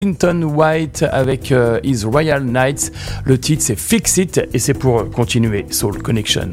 Clinton White avec His Royal Knights. Le titre c'est Fix It et c'est pour continuer Soul Connection.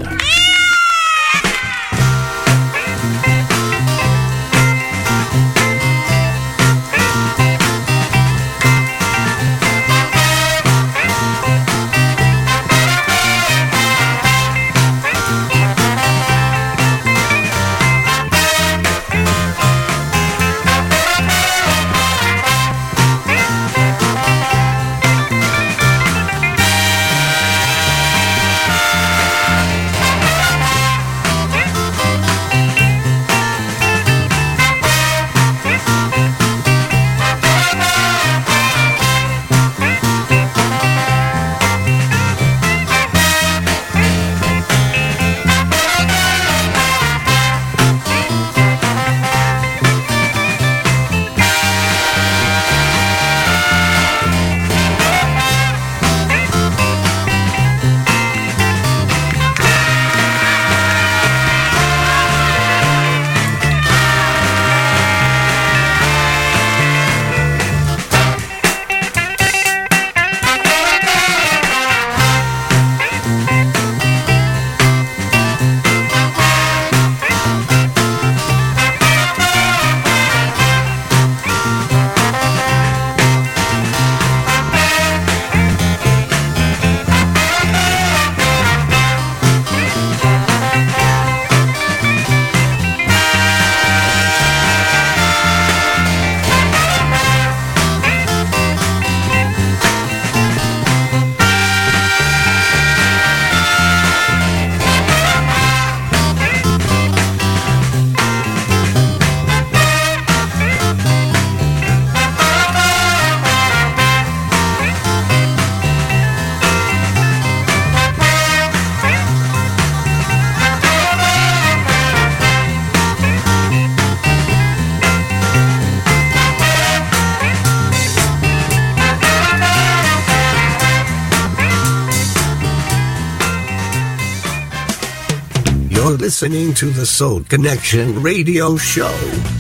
Listening to the Soul Connection radio show.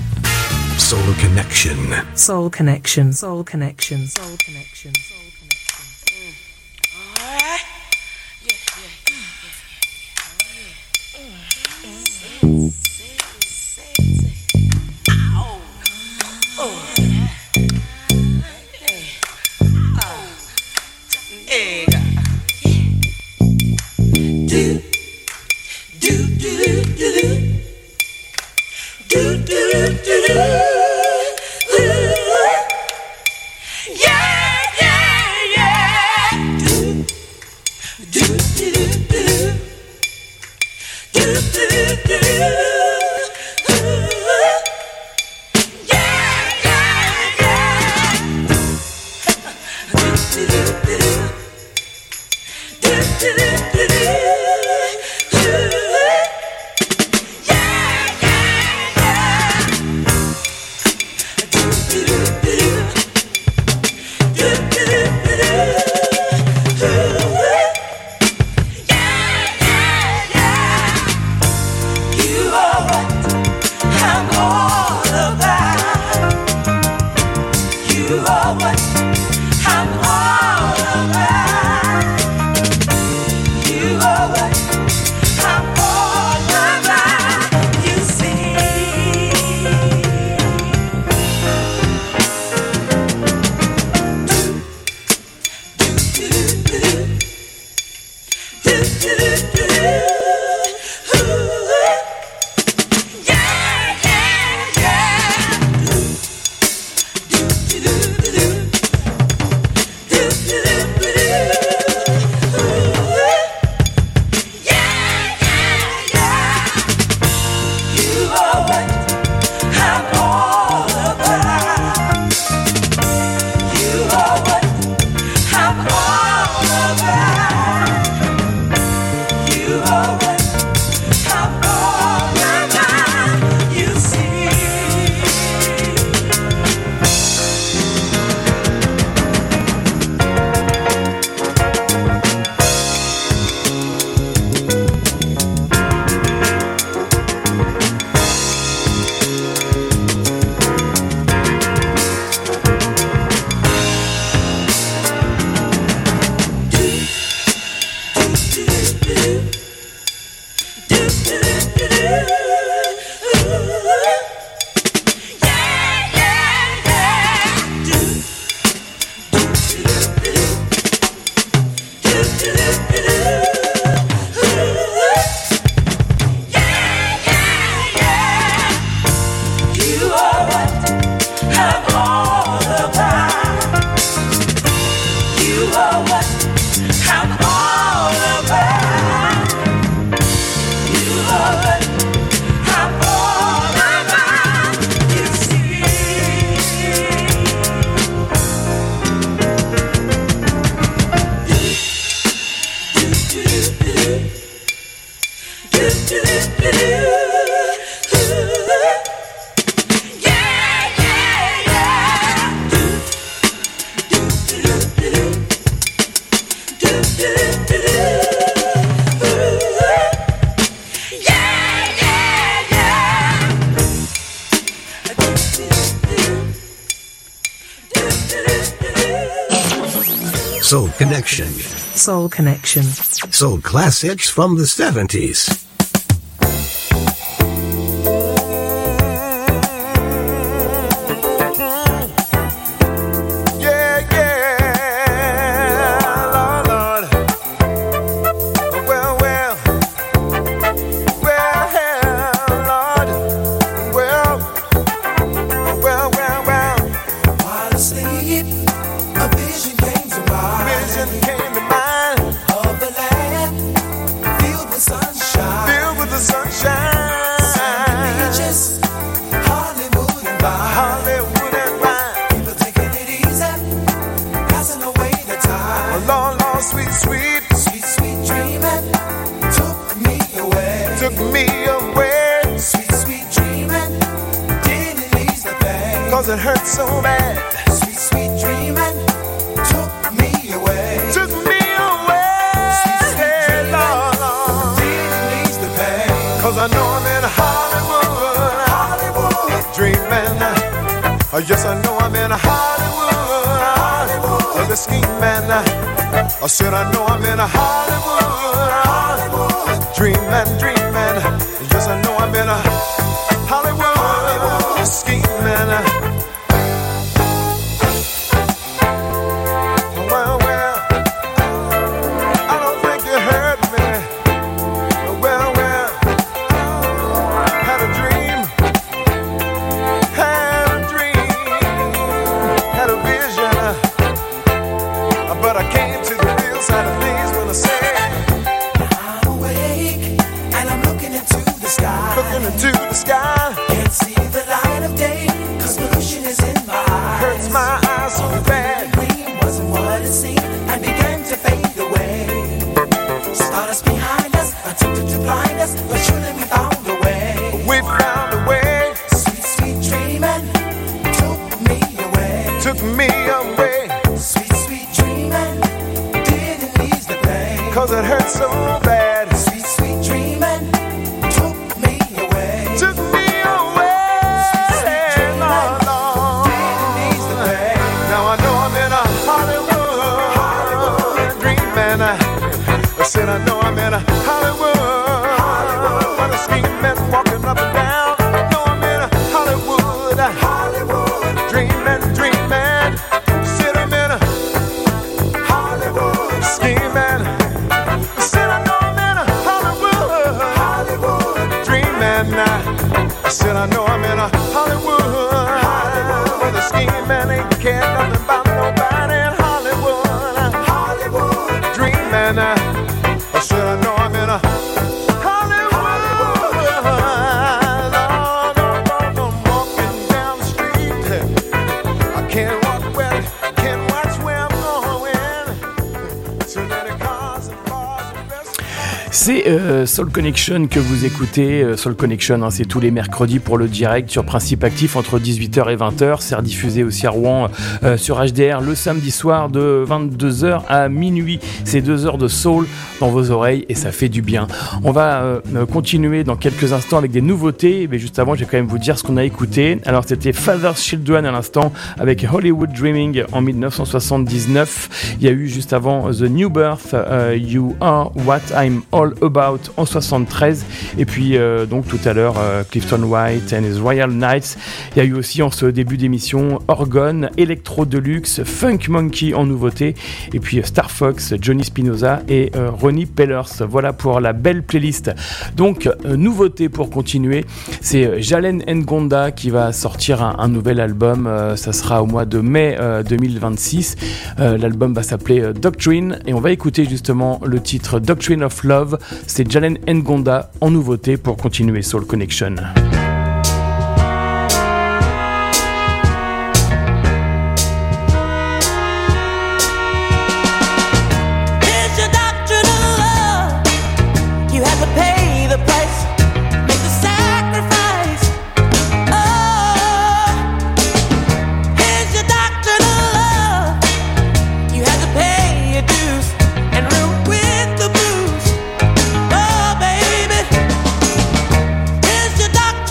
Soul Connection. Soul Connection. Soul Connection. Soul Connection. Soul Connection. Soul Connection. Soul classics from the 70s. It hurt so bad. Sweet, sweet dreaming took me away. Took me away. Sweet, sweet dreaming didn't ease the pain. 'Cause I know I'm in Hollywood. Hollywood. Dreaming. Yes, I know I'm in Hollywood. Hollywood. The scheming. I said I know I'm in Hollywood. Hollywood. Dreaming, dreaming. Yes, I know I'm in Hollywood. Scheming. C'est Soul Connection que vous écoutez. Soul Connection, hein, c'est tous les mercredis pour le direct sur Principe Actif entre 18h et 20h. C'est rediffusé aussi à Rouen sur HDR le samedi soir de 22h à minuit. C'est 2 heures de soul dans vos oreilles et ça fait du bien. On va continuer dans quelques instants avec des nouveautés. Mais juste avant, je vais quand même vous dire ce qu'on a écouté. Alors, c'était Father's Children à l'instant avec Hollywood Dreaming en 1979. Il y a eu juste avant The New Birth, You Are What I'm All About en 73. Et puis, donc tout à l'heure, Clifton White and His Royal Knights. Il y a eu aussi en ce début d'émission Orgone, Electro Deluxe, Funk Monkey en nouveauté. Et puis Star Fox, Johnny Spinoza et Ronnie Pellers. Voilà pour la belle playlist. Donc, nouveauté pour continuer, c'est Jalen Ngonda qui va sortir un nouvel album. Ça sera au mois de mai 2026. L'album va s'appeler Doctrine et on va écouter justement le titre Doctrine of Love. C'est Jalen Ngonda en nouveauté pour continuer Soul Connection. Doctor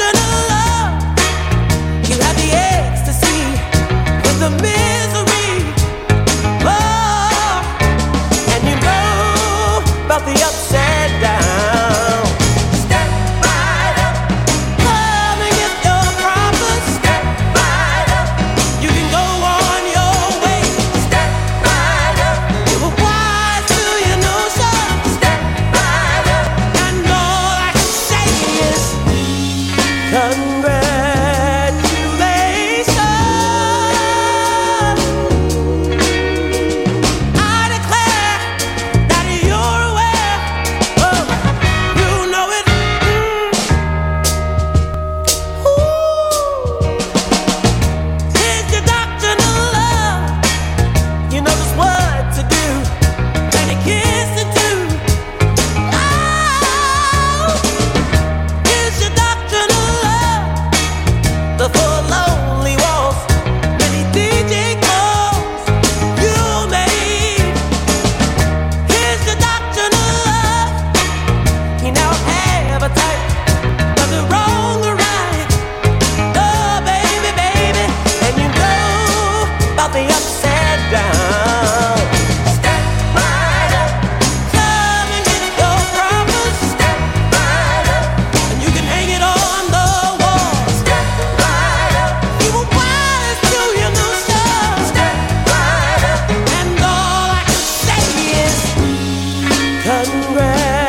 upside down. Step right up. Come and get your problems. Step right up. And you can hang it on the wall. Step right up. You were wise to your new stuff. Step right up. And all I can say is congratulations.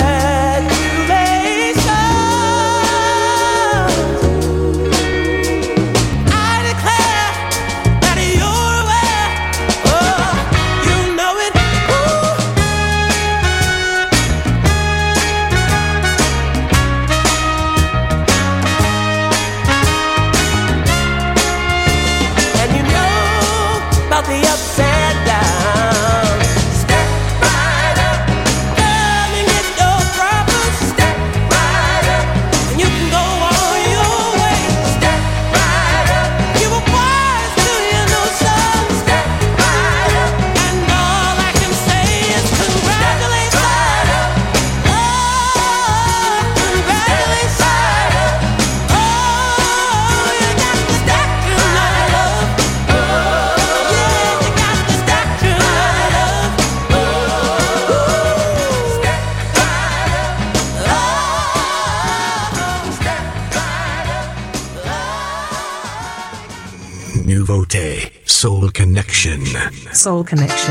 The ups and downs. Step right up. Come and get your problems. Step right up. And you can go on your way. Step right up. You were wise to your new son. Step right up. And all I can say is congratulations. Oh, congratulations. Oh, you got the doctrine of love. Nouveauté, Soul Connection. Soul Connection.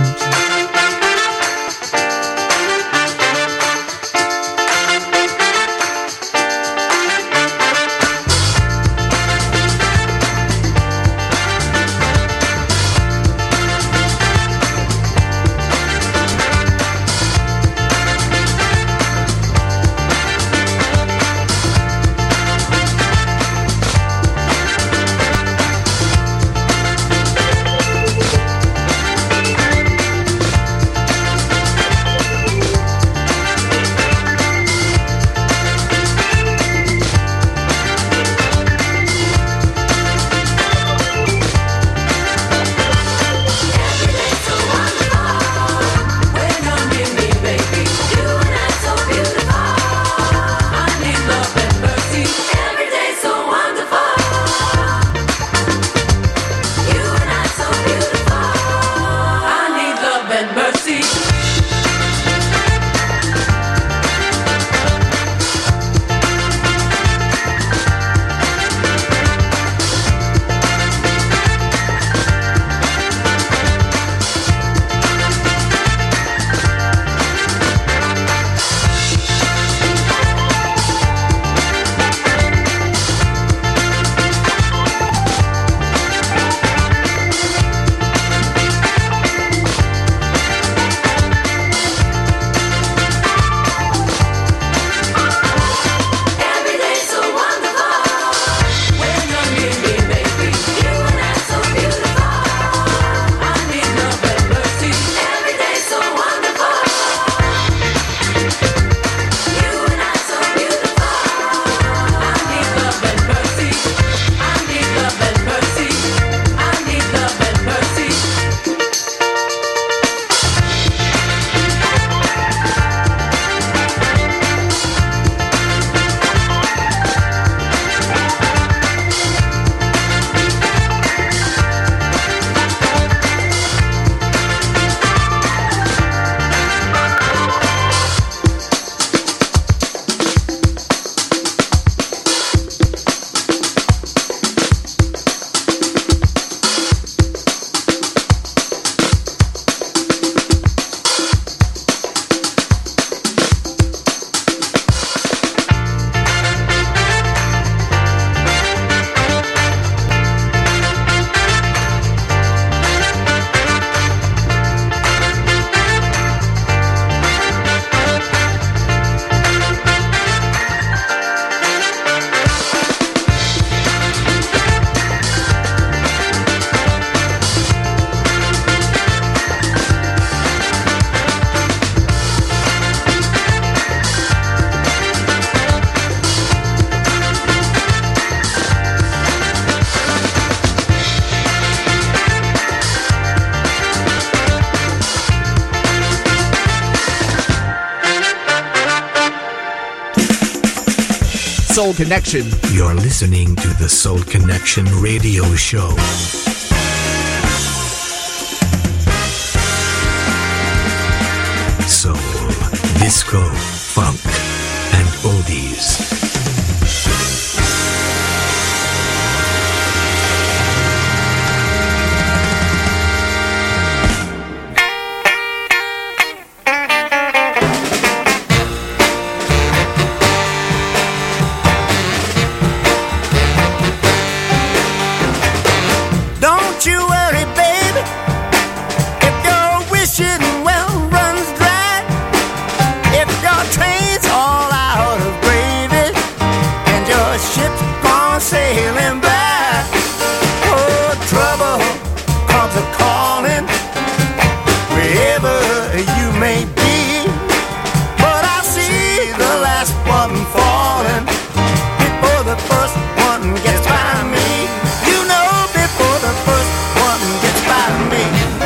Soul Connection. You're listening to the Soul Connection radio show. disco, funk, and oldies. Don't you worry, baby, if your wishing well runs dry, if your train's all out of gravy and your ship's gone sailing by. Oh, trouble comes a-calling wherever you may be, but I see the last one falling before the first one gets by me. You know, before the first one gets by me.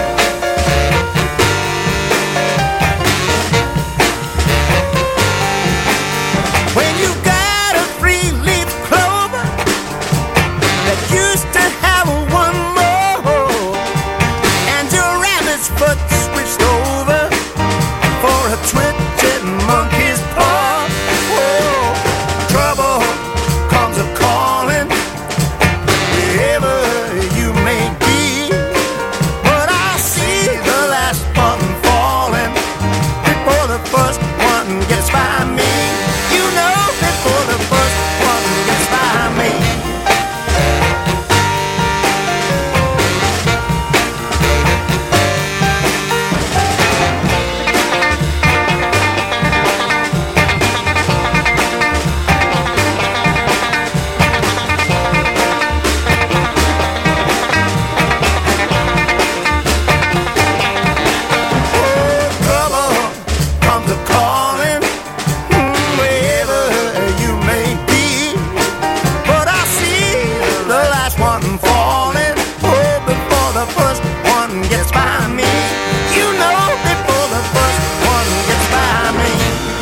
When you got a three-leaf clover that used to have one more, and your rabbit's foot switched over for a twitching monkey's paw. Oh, trouble comes a-calling wherever you may be, but I see the last one falling before the first one gets by me. You know, before the first one gets by me. Trouble comes a-calling wherever you may be, but I see the last one falling before the first one gets by me. You know, before the first one gets by me.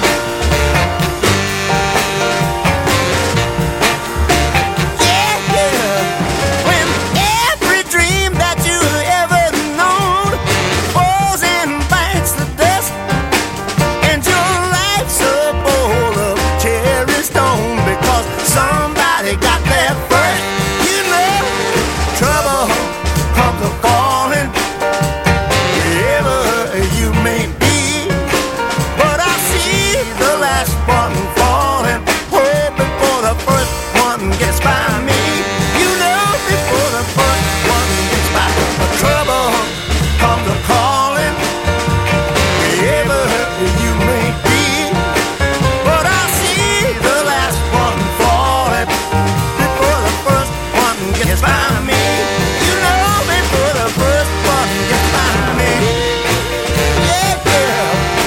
Yeah, yeah. When every dream that you ever known falls and bites the dust, and your life's a bowl of cherry stone because somebody got there first. You know, trouble comes a-calling wherever you may be, but I see the last one falling before the first one gets by me. You know, before the first one gets by. Trouble comes a-calling wherever you may be, but I see the last one falling before the first one gets by me. You know, before the first one gets by me. Yeah, yeah.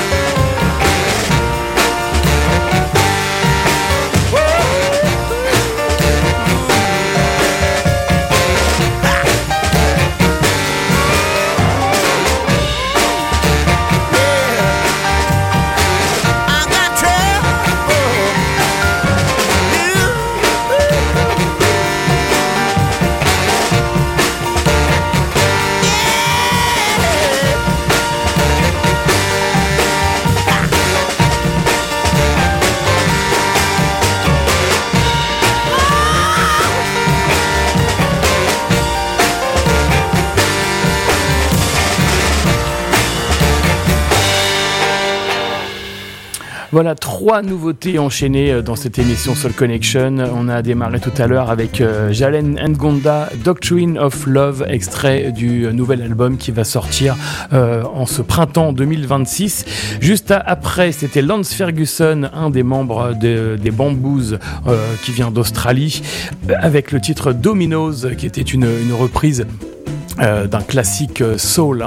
I got trouble. Voilà, 3 nouveautés enchaînées dans cette émission Soul Connection. On a démarré tout à l'heure avec Jalen Ngonda, Doctrine of Love, extrait du nouvel album qui va sortir en ce printemps 2026. Juste après, c'était Lance Ferguson, un des membres des Bamboos qui vient d'Australie, avec le titre Dominoes, qui était une reprise d'un classique soul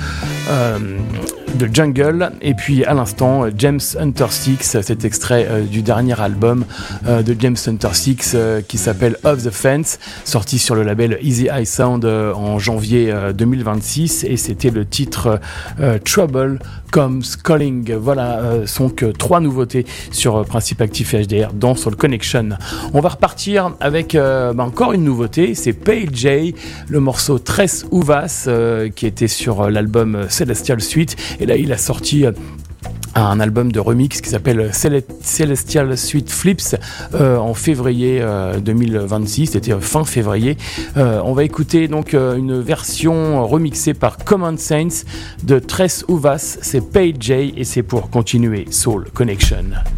de Jungle. Et puis à l'instant, James Hunter Six, cet extrait du dernier album de James Hunter Six qui s'appelle Off the Fence, sorti sur le label Easy Eye Sound en janvier 2026, et c'était le titre Trouble Comes Calling. Voilà, sont que 3 nouveautés sur Principe Actif et HDR dans Soul Connection. On va repartir avec encore une nouveauté, c'est Pale J, le morceau Tres Uvas qui était sur l'album Celestial Suite, et là il a sorti un album de remix qui s'appelle Celestial Sweet Flips en février 2026, c'était fin février. On va écouter donc une version remixée par Common Sense de Tres Uvas, c'est Pay J et c'est pour continuer Soul Connection.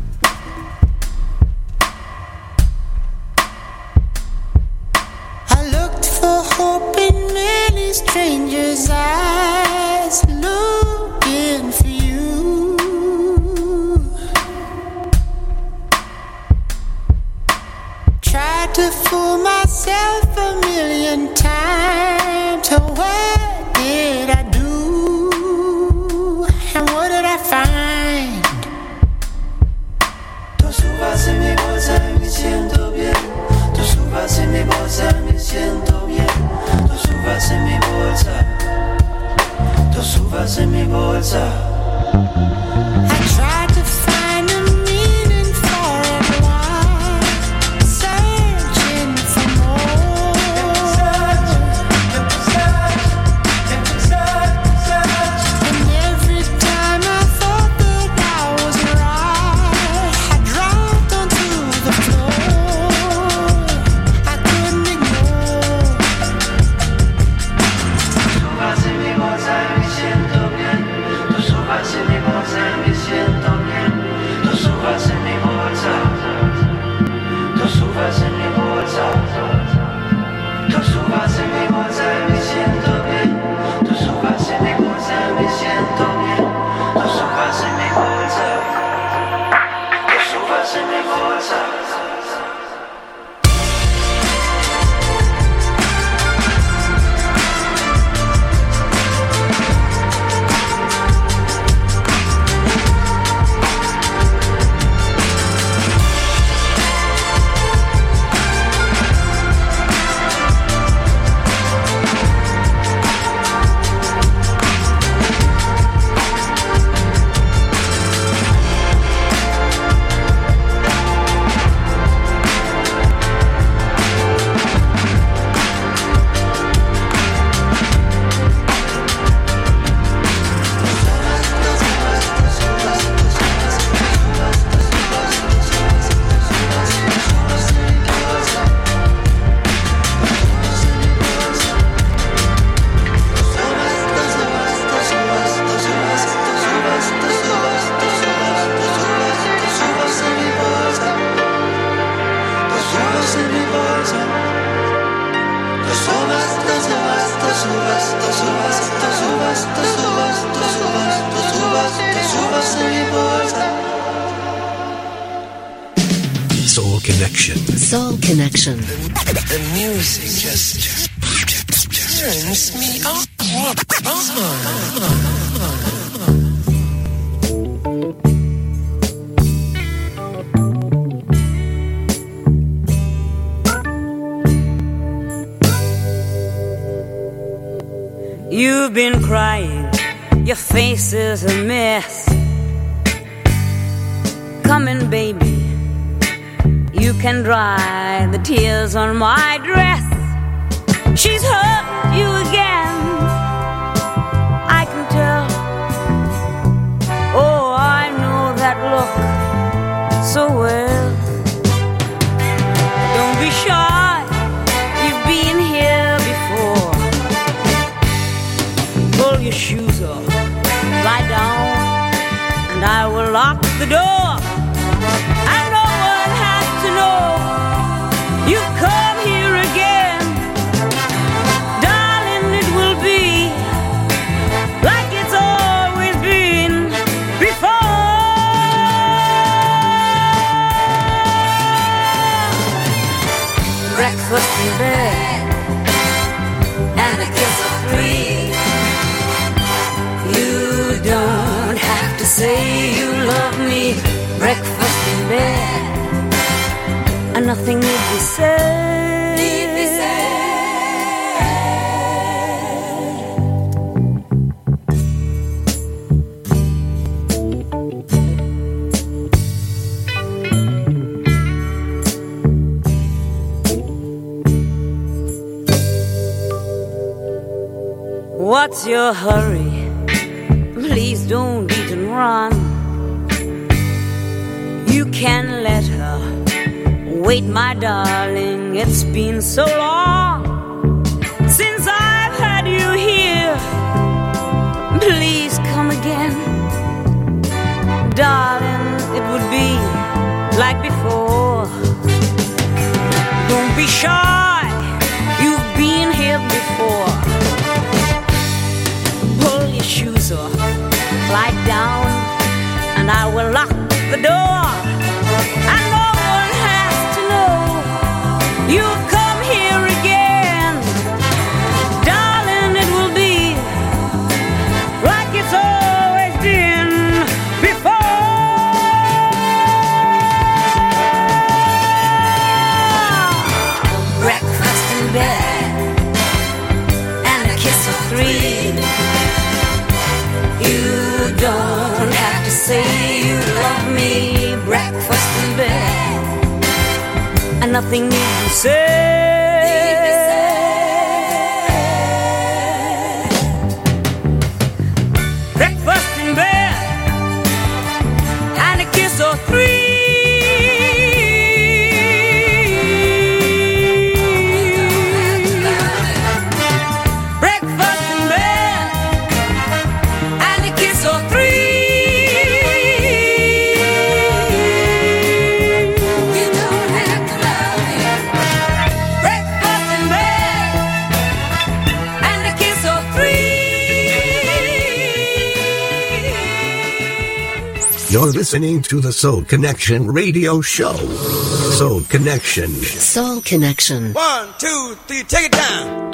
I looked for hope in many strangers' eyes, looking for you. Tried to fool myself a million times. So what did I do? And what did I find? Tú subas en mi bolsa y me siento bien. Tú subas en mi bolsa y me siento bien. Tú subas en mi bolsa. Tú subas en mi bolsa. I tried to find a meaning for it, why? Searching for more. And every time I thought that I was right, I dropped onto the floor. I couldn't ignore. Subas en mi bolsa y me siento bien. Tú subas en mi bolsa y me siento bien. Tú subas en mi bolsa. Tú subas en mi bolsa. Tú subas en mi bolsa y me siento bien. Tú subas en mi bolsa y me siento bien. Tú subas en mi bolsa. Tú subas en mi bolsa. Soul Connection. Soul Connection. The music just turns me on. You've been crying, your face is a mess. Come in, baby, you can dry the tears on my dress. She's hurt you again, I can tell. Oh, I know that look so well. Don't be shy, you've been here before. Pull your shoes off, lie down, and I will lock the door. And no one has to know you've come here again. Darling, it will be like it's always been before. Breakfast in bed and a kiss of three. You don't have to say you love me. Breakfast in bed and nothing need be said. What's your hurry? Please don't beat and run. You can let her wait, my darling. It's been so long since I've had you here. Please come again, darling. It would be like before. Don't be shy, you've been here before. Pull your shoes off, lie down, and I will lock the door. And no one has to know you've come here again. Darling, it will be like it's always been before. Breakfast in bed and a kiss or three. You don't have to say you love me. Breakfast in bed and nothing need to say. Breakfast in bed and a kiss or three. Breakfast in bed and a kiss or three. You don't have to love me. Breakfast in bed and a kiss or three. You're listening to the Soul Connection radio show. Soul Connection. Soul Connection. 1, 2, 3, take it down.